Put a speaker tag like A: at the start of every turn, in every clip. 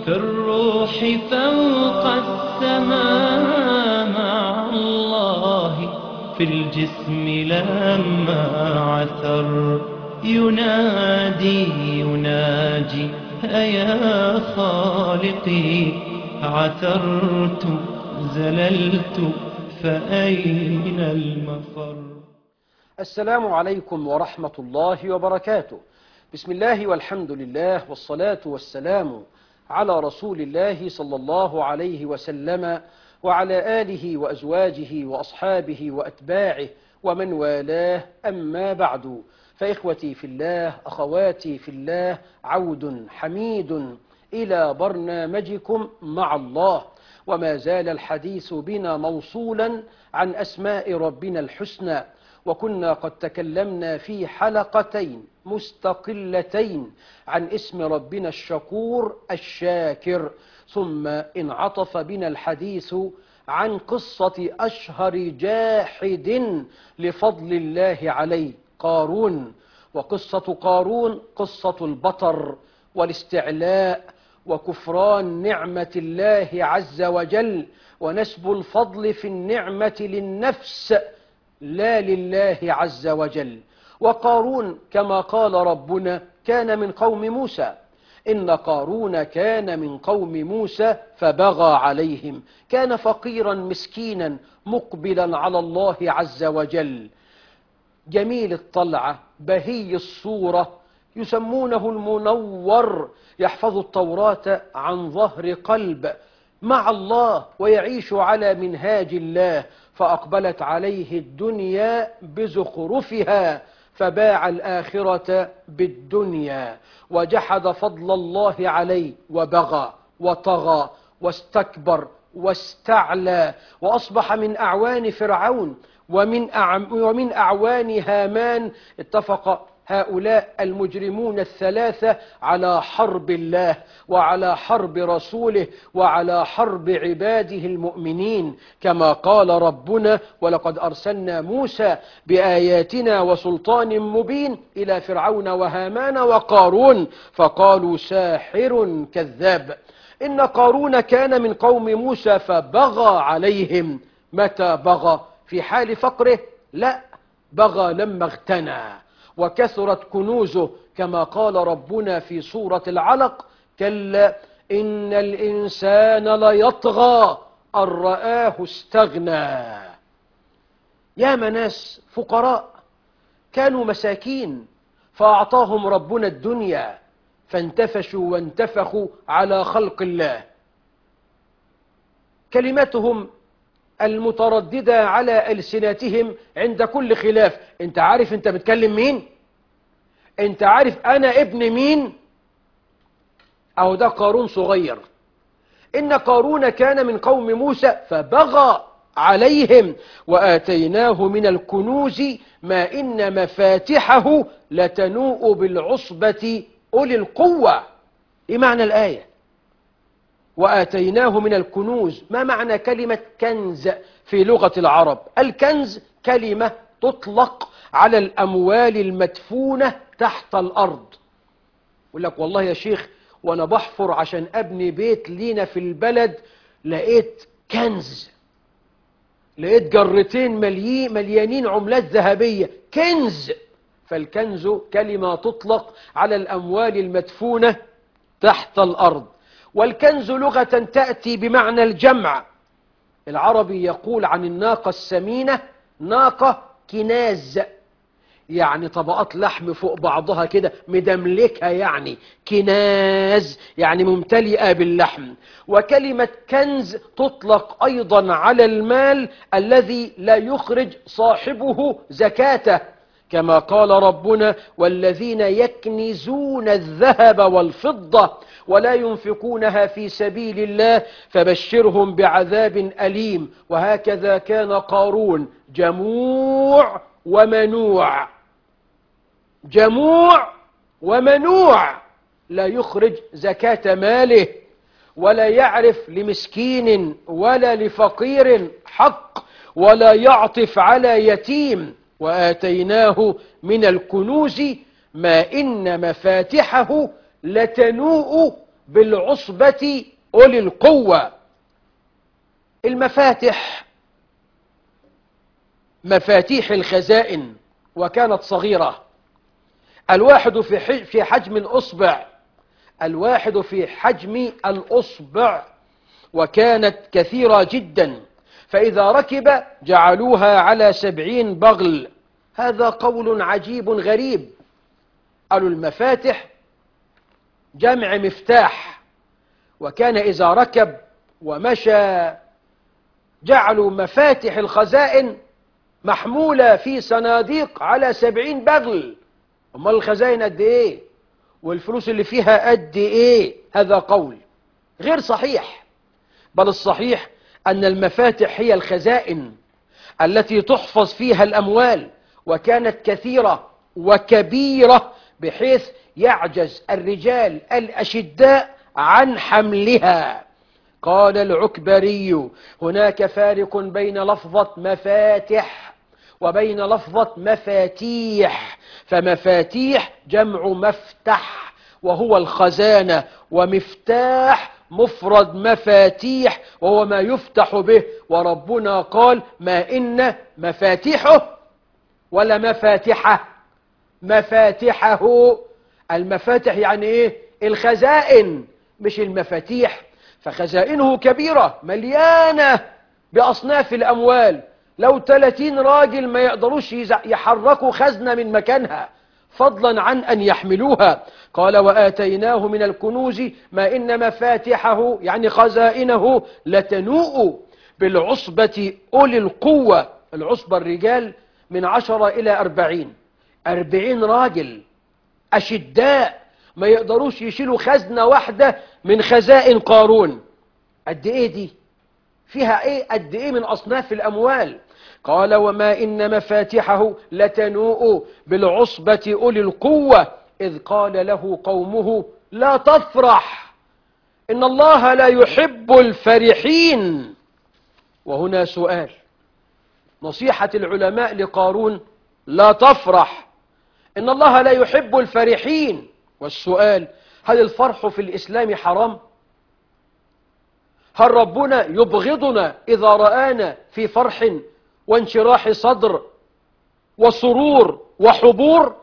A: في الروح فوق السماء مع الله، في الجسم لما عثر يناجي أيا خالقي، عثرت زللت فأين المفر.
B: السلام عليكم ورحمة الله وبركاته. بسم الله والحمد لله والصلاة والسلام على رسول الله صلى الله عليه وسلم وعلى آله وأزواجه وأصحابه وأتباعه ومن والاه، أما بعد، فإخوتي في الله، أخواتي في الله، عود حميد إلى برنامجكم مع الله، وما زال الحديث بنا موصولا عن أسماء ربنا الحسنى، وكنا قد تكلمنا في حلقتين مستقلتين عن اسم ربنا الشكور الشاكر، ثم انعطف بنا الحديث عن قصة أشهر جاحد لفضل الله عليه، قارون. وقصة قارون قصة البطر والاستعلاء وكفران نعمة الله عز وجل، ونسب الفضل في النعمة للنفس لا لله عز وجل. وقارون كما قال ربنا كان من قوم موسى، إن قارون كان من قوم موسى فبغى عليهم، كان فقيرا مسكينا مقبلا على الله عز وجل، جميل الطلعة بهي الصورة، يسمونه المنور، يحفظ التوراة عن ظهر قلب مع الله ويعيش على منهاج الله، فأقبلت عليه الدنيا بزخرفها فباع الآخرة بالدنيا، وجحد فضل الله عليه وبغى وطغى واستكبر واستعلى، وأصبح من أعوان فرعون ومن أعوان هامان. اتفق هؤلاء المجرمون الثلاثة على حرب الله وعلى حرب رسوله وعلى حرب عباده المؤمنين، كما قال ربنا: ولقد أرسلنا موسى بآياتنا وسلطان مبين إلى فرعون وهامان وقارون فقالوا ساحر كذاب. إن قارون كان من قوم موسى فبغى عليهم. متى بغى؟ في حال فقره؟ لا، بغى لما اغتنى وكثرت كنوزه، كما قال ربنا في سورة العلق: كلا إن الإنسان ليطغى أن رآه استغنى. يا ناس فقراء كانوا مساكين فأعطاهم ربنا الدنيا فانتفشوا وانتفخوا على خلق الله. كلمتهم المترددة على ألسنتهم عند كل خلاف: انت عارف انت بتكلم مين؟ انت عارف انا ابن مين؟ او ده قارون صغير. إن قارون كان من قوم موسى فبغى عليهم وآتيناه من الكنوز ما إن مفاتحه لتنوء بالعصبة أولي القوة. إيه معنى الآية؟ وآتيناه من الكنوز. ما معنى كلمة كنز في لغة العرب؟ الكنز كلمة تطلق على الأموال المدفونة تحت الأرض. يقول لك: والله يا شيخ وأنا بحفر عشان أبني بيت لينا في البلد لقيت كنز، لقيت جرتين مليانين عملات ذهبية، كنز. فالكنز كلمة تطلق على الأموال المدفونة تحت الأرض. والكنز لغة تأتي بمعنى الجمع. العربي يقول عن الناقة السمينة ناقة كناز، يعني طبقات لحم فوق بعضها كده مدملكة، يعني كناز يعني ممتلئة باللحم. وكلمة كنز تطلق أيضا على المال الذي لا يخرج صاحبه زكاته، كما قال ربنا: والذين يكنزون الذهب والفضة ولا ينفقونها في سبيل الله فبشرهم بعذاب أليم. وهكذا كان قارون جموع ومنوع، جموع ومنوع، لا يخرج زكاة ماله ولا يعرف لمسكين ولا لفقير حق ولا يعطف على يتيم. وآتيناه من الكنوز ما إن مفاتحه لتنوء بالعصبة أولي القوة. المفاتح مفاتيح الخزائن وكانت صغيرة، الواحد في حجم الأصبع، الواحد في حجم الأصبع، وكانت كثيرة جدا، فإذا ركب جعلوها على 70 بغل. هذا قول عجيب غريب. قالوا المفاتح جمع مفتاح، وكان إذا ركب ومشى جعلوا مفاتح الخزائن محمولة في صناديق على 70 بغل. أمال الخزائن قد إيه؟ والفلوس اللي فيها قد إيه؟ هذا قول غير صحيح، بل الصحيح أن المفاتح هي الخزائن التي تحفظ فيها الأموال، وكانت كثيرة وكبيرة بحيث يعجز الرجال الأشداء عن حملها. قال العكبري: هناك فارق بين لفظة مفاتح وبين لفظة مفاتيح، فمفاتيح جمع مفتح وهو الخزانة، ومفتاح مفرد مفاتيح وهو ما يفتح به. وربنا قال: ما إن مفاتيحه ولا مفاتحه، مفاتحه. المفاتح يعني إيه؟ الخزائن مش المفاتيح. فخزائنه كبيرة مليانة بأصناف الأموال، لو 30 راجل ما يقدروش يحركوا خزنة من مكانها، فضلا عن أن يحملوها. قال: وآتيناه من الكنوز ما إن مفاتحه يعني خزائنه لتنوء بالعصبة أولي القوة. العصبة الرجال من 10 إلى 40، 40 راجل أشداء ما يقدروش يشيلوا خزنة واحدة من خزائن قارون. قد إيه دي؟ فيها إيه؟ قد إيه من أصناف الأموال؟ قال: وما إن مفاتحه لتنوء بالعصبة أولي القوة إذ قال له قومه: لا تفرح إن الله لا يحب الفرحين. وهنا سؤال، نصيحة العلماء لقارون: لا تفرح إن الله لا يحب الفرحين. والسؤال: هل الفرح في الإسلام حرام؟ هل ربنا يبغضنا إذا رآنا في فرح وانشراح صدر وسرور وحبور؟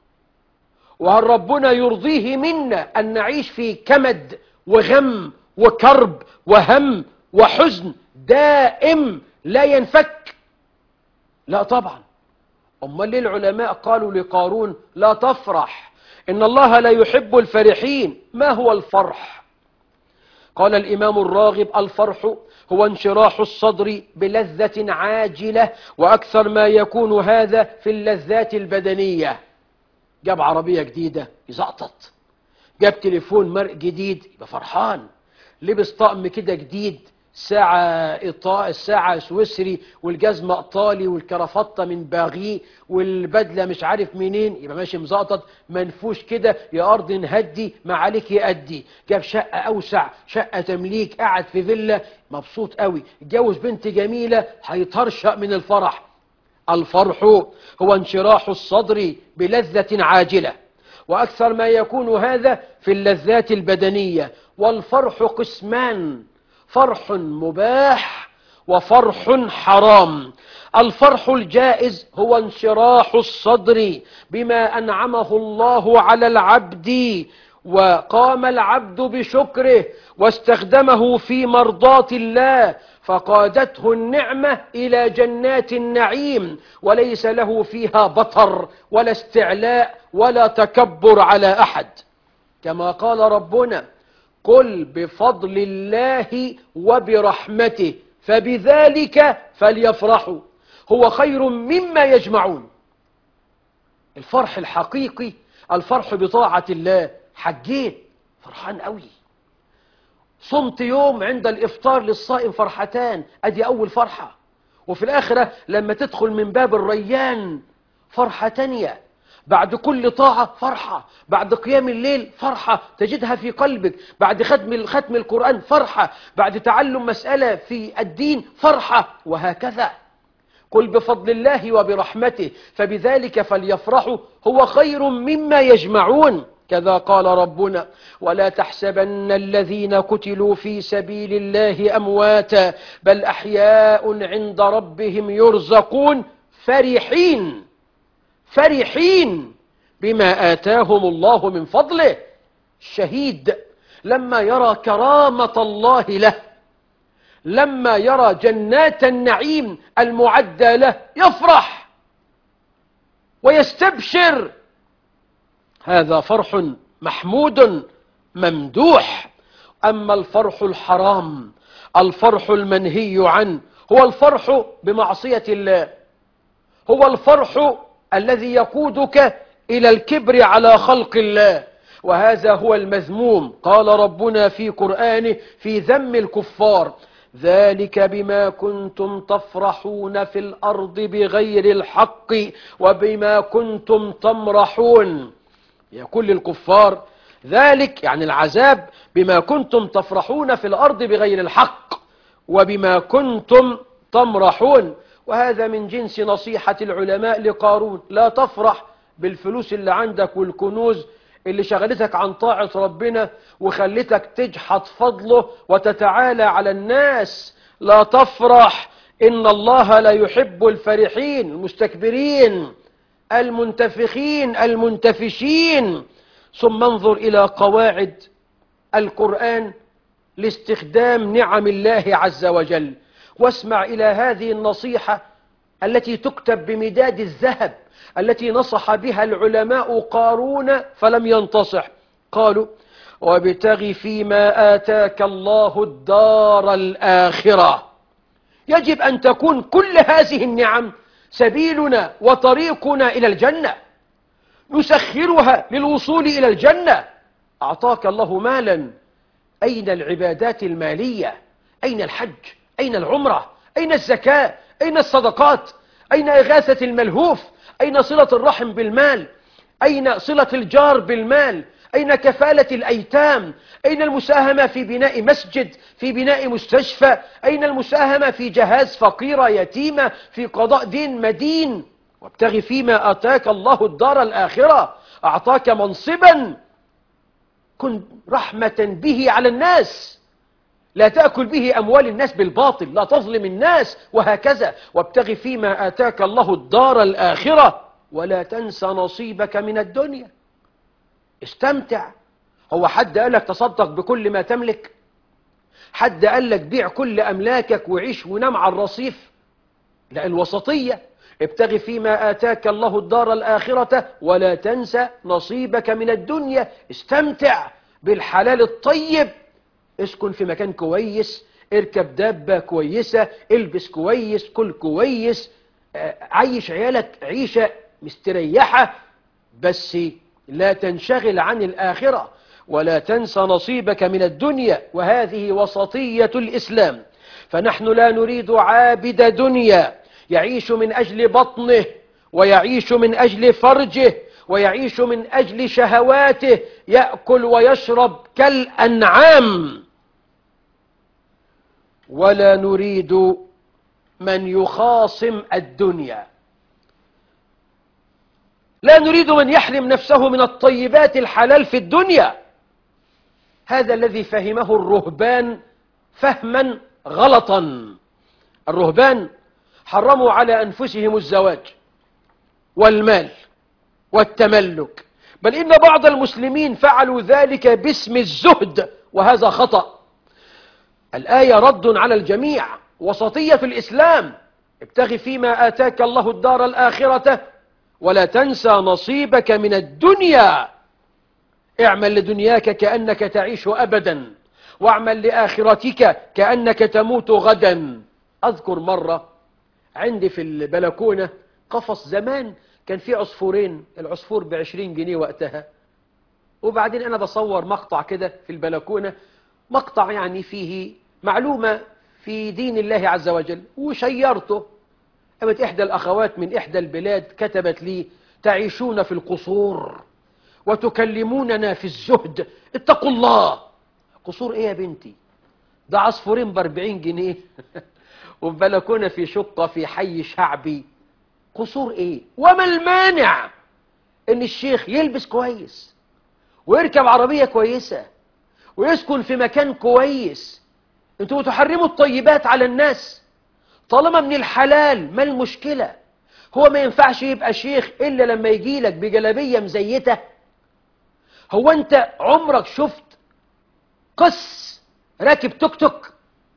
B: وهل ربنا يرضيه منا أن نعيش في كمد وغم وكرب وهم وحزن دائم لا ينفك؟ لا طبعا. أمال ليه العلماء قالوا لقارون: لا تفرح إن الله لا يحب الفرحين؟ ما هو الفرح؟ قال الإمام الراغب: الفرح هو انشراح الصدر بلذة عاجلة، وأكثر ما يكون هذا في اللذات البدنية. جاب عربية جديدة يزقطط، جاب تليفون مرء جديد يبقى فرحان، لبس طقم كده جديد، الساعة سويسري والجزمة ايطالي والكرافتة من باغي والبدلة مش عارف منين، يبقى ماشي مزقطط منفوش كده، يا أرض نهدي ما عليك يأدي. جاب شقة أوسع، شقة تمليك، قاعد في فيلا مبسوط قوي، اتجوز بنت جميلة هيطرشق من الفرح. الفرح هو انشراح الصدر بلذة عاجلة، وأكثر ما يكون هذا في اللذات البدنية. والفرح قسمان: فرح مباح وفرح حرام. الفرح الجائز هو انشراح الصدر بما أنعمه الله على العبد، وقام العبد بشكره واستخدمه في مرضاة الله، فقادته النعمة إلى جنات النعيم، وليس له فيها بطر ولا استعلاء ولا تكبر على أحد. كما قال ربنا: قل بفضل الله وبرحمته فبذلك فليفرحوا هو خير مما يجمعون. الفرح الحقيقي الفرح بطاعة الله. حجيت فرحان قوي، صمت يوم عند الإفطار للصائم فرحتان، أدي أول فرحة. وفي الآخرة لما تدخل من باب الريان فرحة تانية، بعد كل طاعة فرحة، بعد قيام الليل فرحة تجدها في قلبك، بعد ختم القرآن فرحة، بعد تعلم مسألة في الدين فرحة، وهكذا. قل بفضل الله وبرحمته فبذلك فليفرحوا هو خير مما يجمعون. كذا قال ربنا: ولا تحسبن الذين قتلوا في سبيل الله أمواتا بل أحياء عند ربهم يرزقون فرحين بما آتاهم الله من فضله. الشهيد لما يرى كرامة الله له، لما يرى جنات النعيم المعدة له، يفرح ويستبشر. هذا فرح محمود ممدوح. أما الفرح الحرام، الفرح المنهي عنه، هو الفرح بمعصية الله، هو الفرح الذي يقودك إلى الكبر على خلق الله، وهذا هو المذموم. قال ربنا في قرآنه في ذم الكفار: ذلك بما كنتم تفرحون في الأرض بغير الحق وبما كنتم تمرحون. يقول للكفار ذلك يعني العذاب بما كنتم تفرحون في الأرض بغير الحق وبما كنتم تمرحون. وهذا من جنس نصيحة العلماء لقارون: لا تفرح بالفلوس اللي عندك والكنوز اللي شغلتك عن طاعة ربنا وخلتك تجحد فضله وتتعالى على الناس. لا تفرح، إن الله لا يحب الفرحين المستكبرين المنتفخين المنتفشين. ثم انظر إلى قواعد القرآن لاستخدام نعم الله عز وجل، واسمع إلى هذه النصيحة التي تكتب بمداد الذهب التي نصح بها العلماء قارون فلم ينتصح. قالوا: وابتغ فيما آتاك الله الدار الآخرة. يجب أن تكون كل هذه النعم سبيلنا وطريقنا إلى الجنة، نسخرها للوصول إلى الجنة. أعطاك الله مالا، أين العبادات المالية؟ أين الحج؟ أين العمرة؟ أين الزكاة؟ أين الصدقات؟ أين إغاثة الملهوف؟ أين صلة الرحم بالمال؟ أين صلة الجار بالمال؟ أين كفالة الأيتام؟ أين المساهمة في بناء مسجد، في بناء مستشفى؟ أين المساهمة في جهاز فقيرة يتيمة، في قضاء دين مدين؟ وابتغ فيما آتاك الله الدار الآخرة. أعطاك منصبا، كن رحمة به على الناس، لا تأكل به أموال الناس بالباطل، لا تظلم الناس، وهكذا. وابتغ فيما آتاك الله الدار الآخرة ولا تنس نصيبك من الدنيا. استمتع. هو حد قال لك تصدق بكل ما تملك؟ حد قال لك بيع كل أملاكك وعيش ونام على الرصيف؟ لا، الوسطية: ابتغ فيما آتاك الله الدار الآخرة ولا تنس نصيبك من الدنيا. استمتع بالحلال الطيب، اسكن في مكان كويس، اركب دابة كويسة، البس كويس، كل كويس، عيش عيالك عيشة مستريحة، بس لا تنشغل عن الآخرة. ولا تنس نصيبك من الدنيا، وهذه وسطية الإسلام. فنحن لا نريد عابد دنيا يعيش من أجل بطنه ويعيش من أجل فرجه ويعيش من أجل شهواته، يأكل ويشرب كالأنعام. ولا نريد من يخاصم الدنيا، لا نريد من يحرم نفسه من الطيبات الحلال في الدنيا. هذا الذي فهمه الرهبان فهما غلطا. الرهبان حرموا على أنفسهم الزواج والمال والتملك، بل إن بعض المسلمين فعلوا ذلك باسم الزهد، وهذا خطأ. الآية رد على الجميع، وسطية الإسلام: ابتغ فيما آتاك الله الدار الآخرة ولا تنسى نصيبك من الدنيا. اعمل لدنياك كأنك تعيش أبدا، واعمل لآخرتك كأنك تموت غدا. أذكر مرة عندي في البلكونة قفص، زمان كان في عصفورين، العصفور ب20 جنيه وقتها. وبعدين أنا بصور مقطع كده في البلكونة، مقطع يعني فيه معلومة في دين الله عز وجل، وشيرته. قامت إحدى الأخوات من إحدى البلاد كتبت لي: تعيشون في القصور وتكلموننا في الزهد، اتقوا الله. قصور إيه يا بنتي؟ ده عصفورين ب40 جنيه وفي بلكونة في شقة في حي شعبي. قصور إيه؟ وما المانع إن الشيخ يلبس كويس ويركب عربية كويسة ويسكن في مكان كويس، انتوا بتحرموا الطيبات على الناس. طالما من الحلال ما المشكلة؟ هو ما ينفعش يبقى شيخ إلا لما يجيلك بجلابية مزيتة؟ هو أنت عمرك شفت قس راكب توك توك؟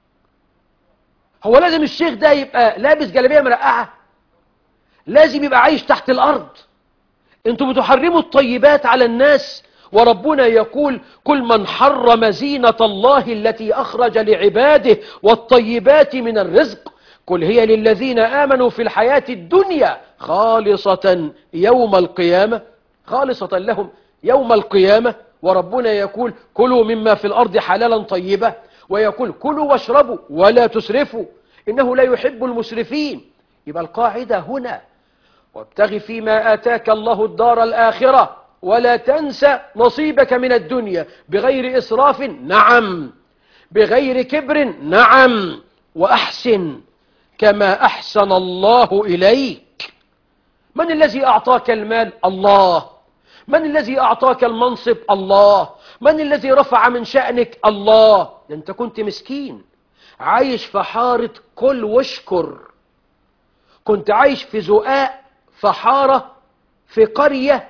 B: هو لازم الشيخ ده يبقى لابس جلابية مرقعة؟ لازم يبقى عايش تحت الأرض؟ انتوا بتحرموا الطيبات على الناس، وربنا يقول: كل من حرم زينة الله التي أخرج لعباده والطيبات من الرزق قل هي للذين آمنوا في الحياة الدنيا خالصة يوم القيامة، خالصة لهم يوم القيامة. وربنا يقول: كلوا مما في الأرض حلالا طيبا، ويقول: كلوا واشربوا ولا تسرفوا إنه لا يحب المسرفين. يبقى القاعدة هنا: وابتغ فيما آتاك الله الدار الآخرة ولا تنسى نصيبك من الدنيا بغير إسراف، نعم، بغير كبر، نعم، وأحسن كما أحسن الله إليك. من الذي أعطاك المال؟ الله. من الذي أعطاك المنصب؟ الله. من الذي رفع من شأنك؟ الله. ده أنت كنت مسكين عايش في حارة كل واشكر، كنت عايش في زقاق، في حارة، في قرية،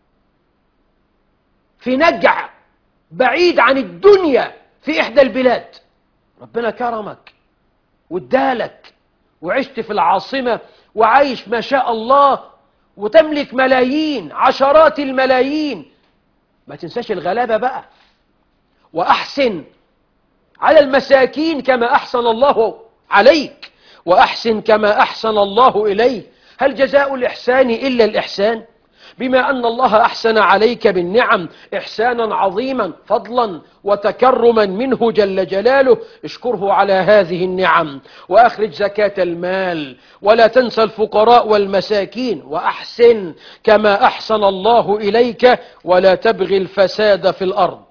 B: في نجع بعيد عن الدنيا في إحدى البلاد. ربنا كرمك وادالك وعشت في العاصمة وعايش ما شاء الله وتملك ملايين، عشرات الملايين. ما تنساش الغلابة بقى. وأحسن على المساكين كما أحسن الله عليك، وأحسن كما أحسن الله إليك. هل جزاء الإحسان إلا الإحسان؟ بما أن الله أحسن عليك بالنعم إحسانا عظيما فضلا وتكرما منه جل جلاله، اشكره على هذه النعم وأخرج زكاة المال ولا تنسى الفقراء والمساكين، وأحسن كما أحسن الله إليك ولا تبغي الفساد في الأرض.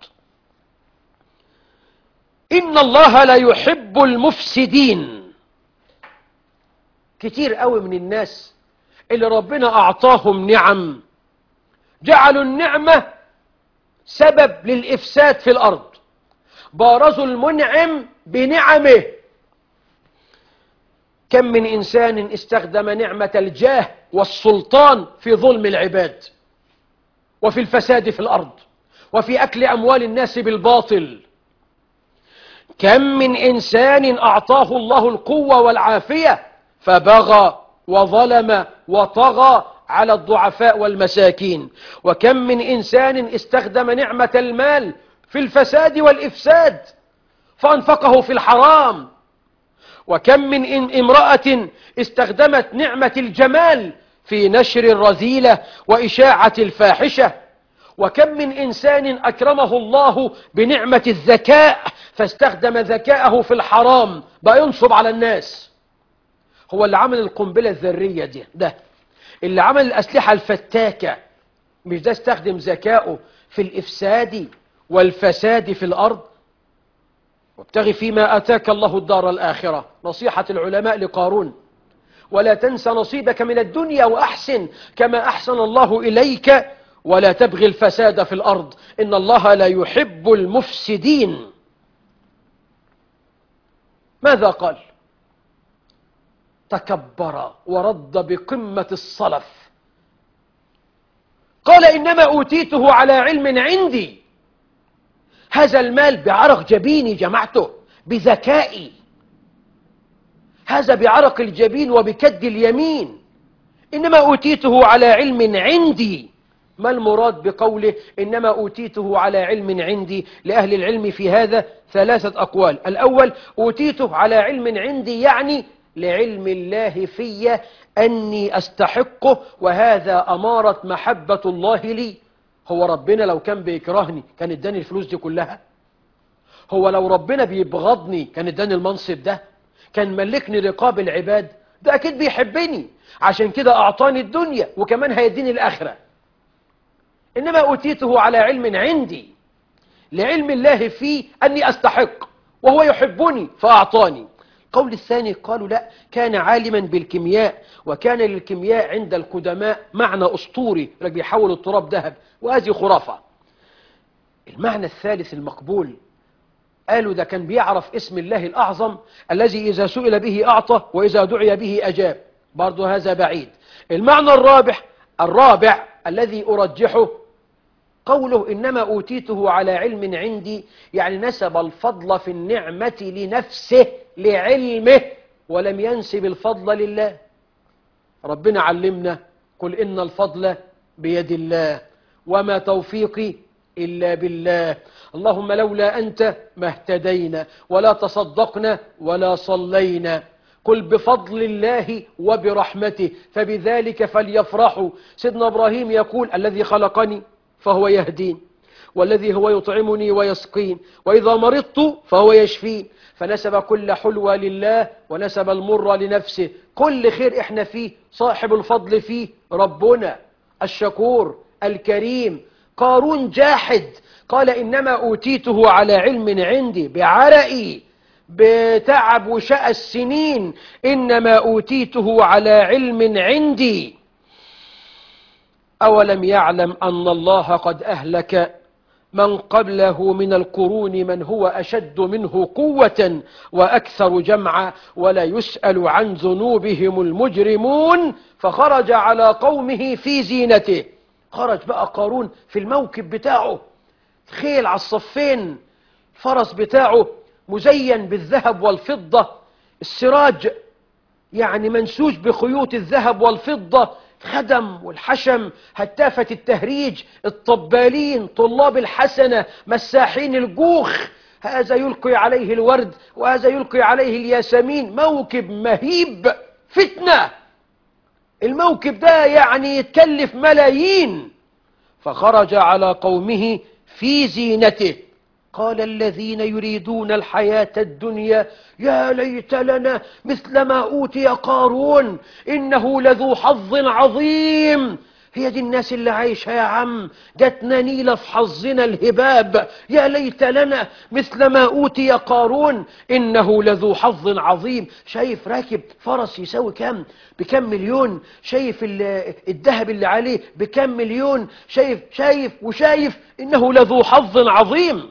B: إن الله لا يحب المفسدين. كتير قوي من الناس اللي ربنا أعطاهم نعم جعلوا النعمة سبب للإفساد في الأرض، بارزوا المنعم بنعمه. كم من إنسان استخدم نعمة الجاه والسلطان في ظلم العباد وفي الفساد في الأرض وفي أكل أموال الناس بالباطل. كم من إنسان أعطاه الله القوة والعافية فبغى وظلم وطغى على الضعفاء والمساكين. وكم من إنسان استخدم نعمة المال في الفساد والإفساد فأنفقه في الحرام. وكم من امرأة استخدمت نعمة الجمال في نشر الرذيلة وإشاعة الفاحشة. وكم من إنسان أكرمه الله بنعمة الذكاء فاستخدم ذكاءه في الحرام بقى ينصب على الناس. هو اللي عمل القنبلة الذرية ده اللي عمل الأسلحة الفتاكة، مش ده استخدم ذكاءه في الإفساد والفساد في الأرض؟ وابتغ فيما آتاك الله الدار الآخرة، نصيحة العلماء لقارون: ولا تنس نصيبك من الدنيا وأحسن كما أحسن الله إليك ولا تبغي الفساد في الأرض إن الله لا يحب المفسدين. ماذا قال؟ تكبر ورد بقمة الصلف، قال: إنما أوتيته على علم عندي. هذا المال بعرق جبيني جمعته بذكائي، هذا بعرق الجبين وبكد اليمين. إنما أوتيته على علم عندي. ما المراد بقوله إنما أوتيته على علم عندي؟ لأهل العلم في هذا ثلاثة أقوال. الأول: أوتيته على علم عندي يعني لعلم الله في أني أستحقه، وهذا أمارة محبة الله لي. هو ربنا لو كان بيكرهني كان اداني الفلوس دي كلها؟ هو لو ربنا بيبغضني كان اداني المنصب ده؟ كان ملكني رقاب العباد؟ ده أكيد بيحبني، عشان كده أعطاني الدنيا وكمان هيديني الآخرة. إنما أوتيته على علم عندي، لعلم الله فيه أني أستحق وهو يحبني فأعطاني. القول الثاني قالوا لا، كان عالما بالكيمياء، وكان للكيمياء عند القدماء معنى أسطوري، بيحول التراب ذهب، وهذه خرافة. المعنى الثالث المقبول، قالوا ده كان بيعرف اسم الله الأعظم الذي إذا سئل به أعطى وإذا دعي به أجاب، برضو هذا بعيد. المعنى الرابع الذي أرجحه قوله إنما أوتيته على علم عندي، يعني نسب الفضل في النعمة لنفسه لعلمه ولم ينسب الفضل لله. ربنا علمنا قل إن الفضل بيد الله وما توفيقي إلا بالله، اللهم لولا أنت ما اهتدينا ولا تصدقنا ولا صلينا، قل بفضل الله وبرحمته فبذلك فليفرحوا. سيدنا إبراهيم يقول الذي خلقني فهو يهدين، والذي هو يطعمني ويسقين، وإذا مرضت فهو يشفين، فنسب كل حلوى لله ونسب المر لنفسه. كل خير احنا فيه صاحب الفضل فيه ربنا الشكور الكريم. قارون جاحد قال إنما أوتيته على علم عندي، بعرقي بتعب وشقى السنين، إنما أوتيته على علم عندي. أولم يعلم أن الله قد أهلك من قبله من القرون من هو أشد منه قوة وأكثر جمعا ولا يسأل عن ذنوبهم المجرمون. فخرج على قومه في زينته. خرج بقى قارون في الموكب بتاعه، خيل على الصفين، فرس بتاعه مزين بالذهب والفضة، السراج يعني منسوج بخيوط الذهب والفضة، خدم والحشم، هتافة التهريج، الطبالين، طلاب الحسنة، مساحين الجوخ، هذا يلقي عليه الورد وهذا يلقي عليه الياسمين. موكب مهيب فتنة، الموكب ده يعني يتكلف ملايين. فخرج على قومه في زينته. قال الذين يريدون الحياة الدنيا يا ليت لنا مثل ما أوتي قارون إنه لذو حظ عظيم. هي دي الناس اللي عايشة يا عم، جاتنا نيلة في حظنا الهباب، يا ليت لنا مثل ما أوتي قارون إنه لذو حظ عظيم. شايف راكب فرس يساوي كام بكم مليون، شايف الذهب اللي عليه بكم مليون، شايف إنه لذو حظ عظيم.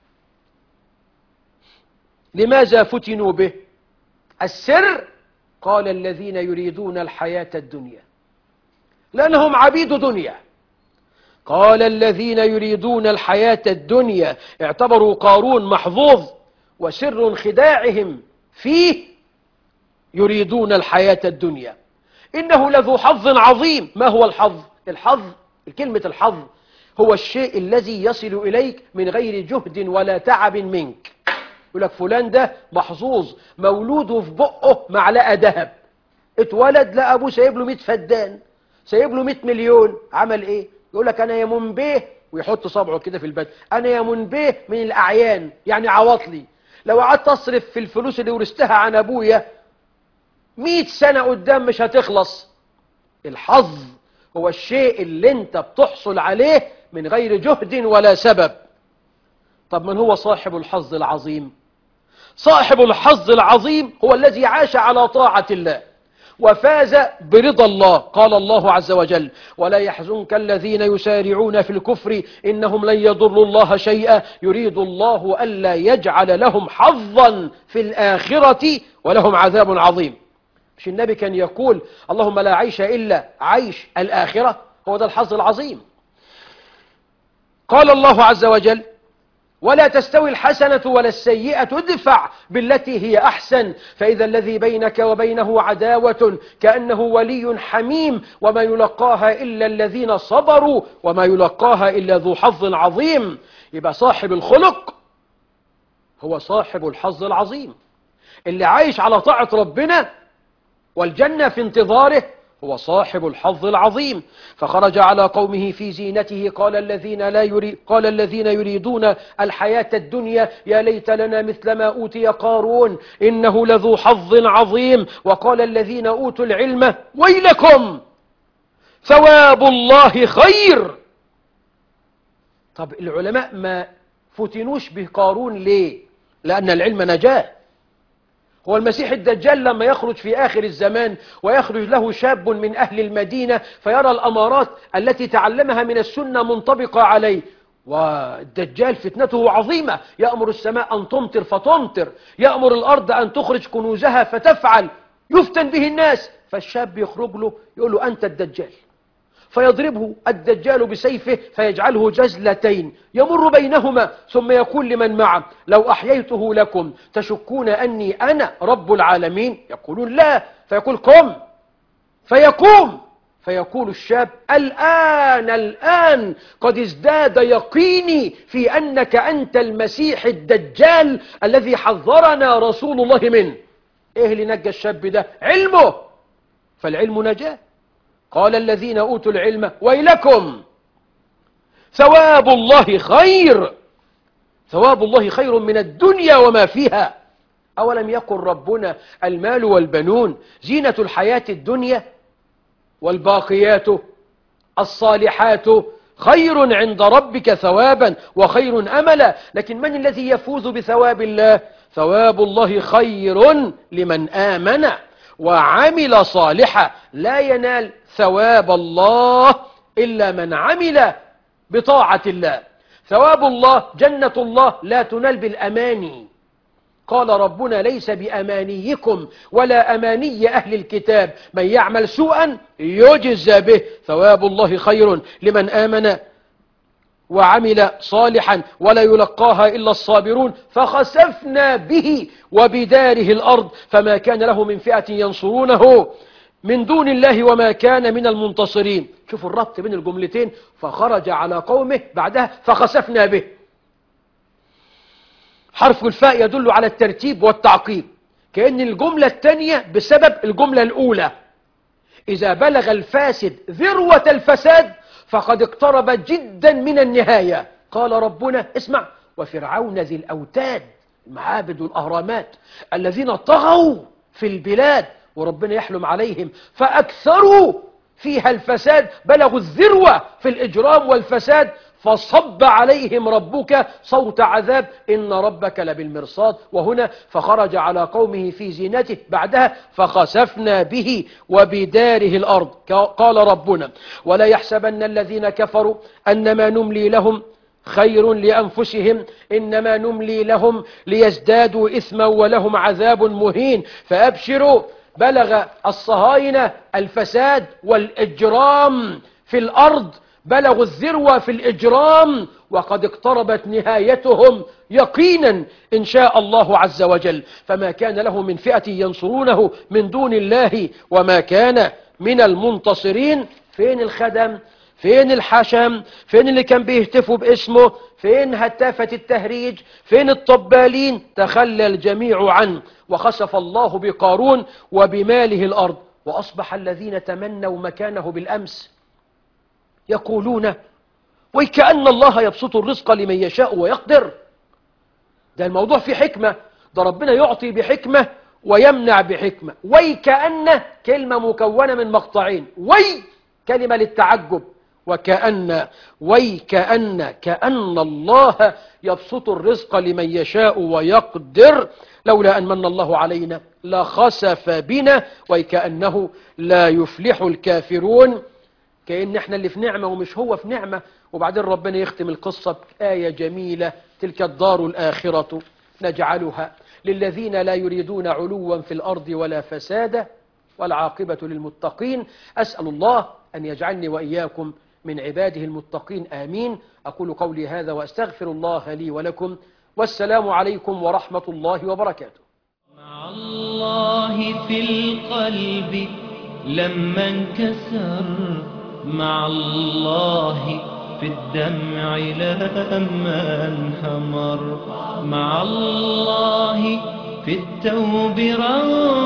B: لماذا فتنوا به؟ السر قال الذين يريدون الحياة الدنيا، لأنهم عبيد دنيا. قال الذين يريدون الحياة الدنيا، اعتبروا قارون محظوظ، وسر خداعهم فيه يريدون الحياة الدنيا. إنه لذو حظ عظيم. ما هو الحظ؟ كلمة الحظ هو الشيء الذي يصل إليك من غير جهد ولا تعب منك. يقول لك فلان ده محظوظ، مولوده في بقه معلقة ذهب، اتولد لقى أبوه سايب له 100 فدان، سايب له 100 مليون، عمل ايه؟ يقول لك انا يا منبيه، ويحط صبعه كده في البدن، انا يا منبيه من الاعيان، يعني عواطلي، لو قعدت اصرف في الفلوس اللي ورثتها عن ابويا 100 سنة قدام مش هتخلص. الحظ هو الشيء اللي انت بتحصل عليه من غير جهد ولا سبب. طب من هو صاحب الحظ العظيم؟ صاحب الحظ العظيم هو الذي عاش على طاعة الله وفاز برضا الله. قال الله عز وجل ولا يحزنك الذين يسارعون في الكفر إنهم لن يضروا الله شيئا يريد الله ألا يجعل لهم حظا في الآخرة ولهم عذاب عظيم. مش النبي كان يقول اللهم لا عيش إلا عيش الآخرة؟ هو ده الحظ العظيم. قال الله عز وجل ولا تستوي الحسنة ولا السيئة ادفع بالتي هي أحسن فإذا الذي بينك وبينه عداوة كأنه ولي حميم وما يلقاها إلا الذين صبروا وما يلقاها إلا ذو حظ عظيم. يبقى صاحب الخلق هو صاحب الحظ العظيم، اللي عايش على طاعة ربنا والجنة في انتظاره هو صاحب الحظ العظيم. فخرج على قومه في زينته. قال الذين يريدون الحياة الدنيا يا ليت لنا مثل ما أوتي قارون إنه لذو حظ عظيم. وقال الذين أوتوا العلم ويلكم ثواب الله خير. طب العلماء ما فتنوش بقارون ليه؟ لأن العلم نجاة. هو المسيح الدجال لما يخرج في آخر الزمان ويخرج له شاب من أهل المدينة فيرى الأمارات التي تعلمها من السنة منطبقة عليه، والدجال فتنته عظيمة، يأمر السماء أن تمطر فتمطر، يأمر الأرض أن تخرج كنوزها فتفعل، يفتن به الناس. فالشاب يخرج له يقول له أنت الدجال، فيضربه الدجال بسيفه فيجعله جزلتين يمر بينهما، ثم يقول لمن معه لو أحييته لكم تشكون أني أنا رب العالمين؟ يقولون لا، فيقول قم، فيقوم، فيقول الشاب الآن قد ازداد يقيني في أنك أنت المسيح الدجال الذي حذرنا رسول الله منه. إيه اللي نجى الشاب ده؟ علمه، فالعلم نجاه. قال الذين أوتوا العلم ويلكم ثواب الله خير، ثواب الله خير من الدنيا وما فيها. أولم يقل ربنا المال والبنون زينة الحياة الدنيا والباقيات الصالحات خير عند ربك ثوابا وخير أملا. لكن من الذي يفوز بثواب الله؟ ثواب الله خير لمن آمن وعمل صالحا. لا ينال ثواب الله إلا من عمل بطاعة الله. ثواب الله جنة الله لا تنال بالأماني. قال ربنا ليس بأمانيكم ولا أماني أهل الكتاب، من يعمل سوءا يجزى به. ثواب الله خير لمن آمن وعمل صالحا ولا يلقاها إلا الصابرون. فخسفنا به وبداره الأرض فما كان له من فئة ينصرونه من دون الله وما كان من المنتصرين. شوفوا الربط بين الجملتين، فخرج على قومه بعدها فخسفنا به. حرف الفاء يدل على الترتيب والتعقيب، كأن الجملة الثانية بسبب الجملة الأولى. إذا بلغ الفاسد ذروة الفساد فقد اقترب جدا من النهاية. قال ربنا اسمع وفرعون ذي الأوتاد، المعابد والأهرامات الذين طغوا في البلاد وربنا يحلم عليهم فأكثروا فيها الفساد، بلغوا الذروة في الإجرام والفساد، فصب عليهم ربك صوت عذاب إن ربك لبالمرصاد. وهنا فخرج على قومه في زينته، بعدها فخسفنا به وبداره الأرض. قال ربنا ولا يحسبن الذين كفروا أنما نملي لهم خير لأنفسهم إنما نملي لهم ليزدادوا إثما ولهم عذاب مهين. فأبشروا، بلغ الصهاينة الفساد والإجرام في الأرض، بلغوا الذروة في الإجرام وقد اقتربت نهايتهم يقينا إن شاء الله عز وجل. فما كان له من فئة ينصرونه من دون الله وما كان من المنتصرين. فين الخدم؟ فين الحشم؟ فين اللي كان بيهتفوا باسمه؟ فين هتافة التهريج؟ فين الطبالين؟ تخلى الجميع عنه. وخسف الله بقارون وبماله الأرض. وأصبح الذين تمنوا مكانه بالأمس يقولون وكأن الله يبسط الرزق لمن يشاء ويقدر. ده الموضوع فيه حكمة، ده ربنا يعطي بحكمة ويمنع بحكمة. وكأن كلمة مكونة من مقطعين، كلمة للتعجب، وكأن كأن الله يبسط الرزق لمن يشاء ويقدر لولا أن من الله علينا لخسف بنا وكأنه لا يفلح الكافرون. كأن احنا اللي في نعمة ومش هو في نعمة. وبعدين ربنا يختم القصة بآية جميلة، تلك الدار الآخرة نجعلها للذين لا يريدون علوا في الأرض ولا فسادا والعاقبة للمتقين. أسأل الله أن يجعلني وإياكم من عباده المتقين، آمين. أقول قولي هذا وأستغفر الله لي ولكم، والسلام عليكم ورحمة الله وبركاته.
A: مع الله في القلب لما انكسر، مع الله في الدمع لما انهمر، مع الله في التوب رغم